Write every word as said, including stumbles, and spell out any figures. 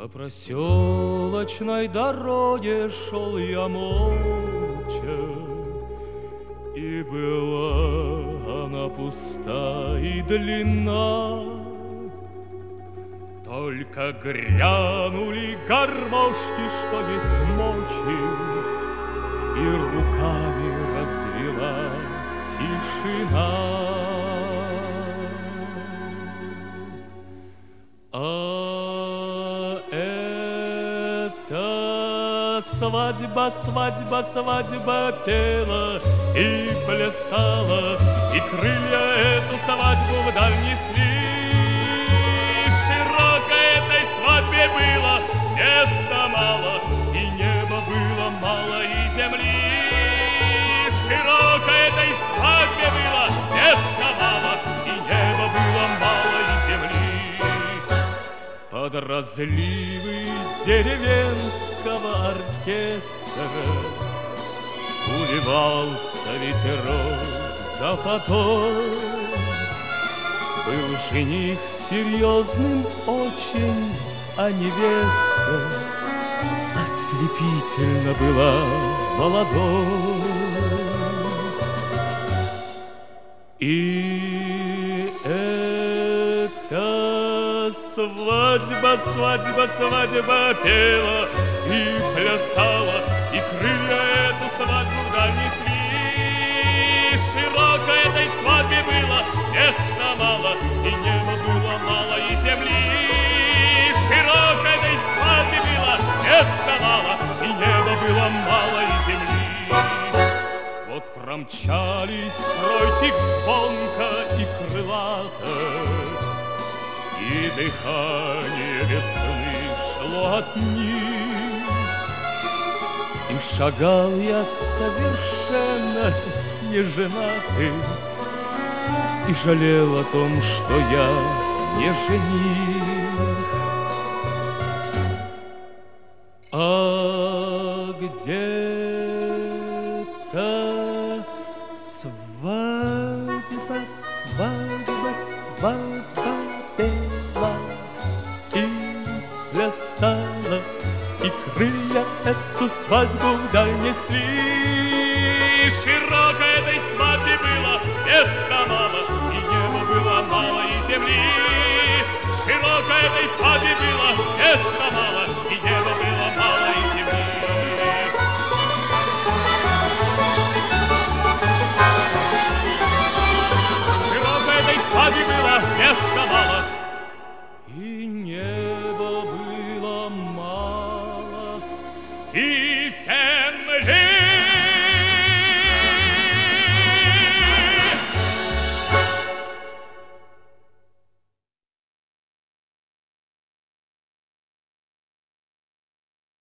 По проселочной дороге шел я молча, и была она пуста и длинна. Только грянули гармошки, что есть мочи, и руками развела тишина. А это свадьба, свадьба, свадьба пела и плясала, и крылья эту свадьбу вдаль несли. Этой свадьбе было места мало, и неба было мало, и земли. Широко этой свадьбе было места мало, и неба было мало, и земли. Под разливы деревенского оркестра уливался ветерок за фатой. Был жених серьезным очень, а невеста ослепительно была молодой. И эта свадьба, свадьба, свадьба пела и плясала, и крылья эту свадьбу вдаль несли. Широко этой свадьбе было места мало, и неба было мало, и земли. Широко этой свадьбе было места мало, и неба было мало, и земли. Вот промчались стройтик звонко и крылато, и дыхание весны шло от них. И шагал я совершенно не женатый, и жалел о том, что я не жених. А где-то свадьба, свадьба, свадьба пела и плясала, и крылья эту свадьбу вдаль несли. Широко